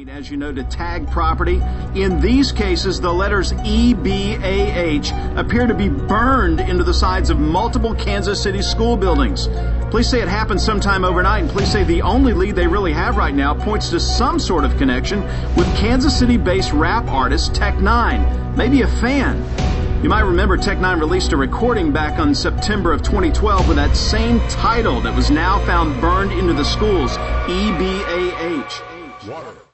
paint, as you know, to tag property. In these cases, the letters EBAH appear to be burned into the sides of multiple Kansas City school buildings. Police say it happened sometime overnight, and police say the only lead they really have right now points to some sort of connection with Kansas City-based rap artist Tech-9, maybe a fan. You might remember Tech-9 released a recording back on September of 2012 with that same title that was now found burned into the schools, EBAH. Water.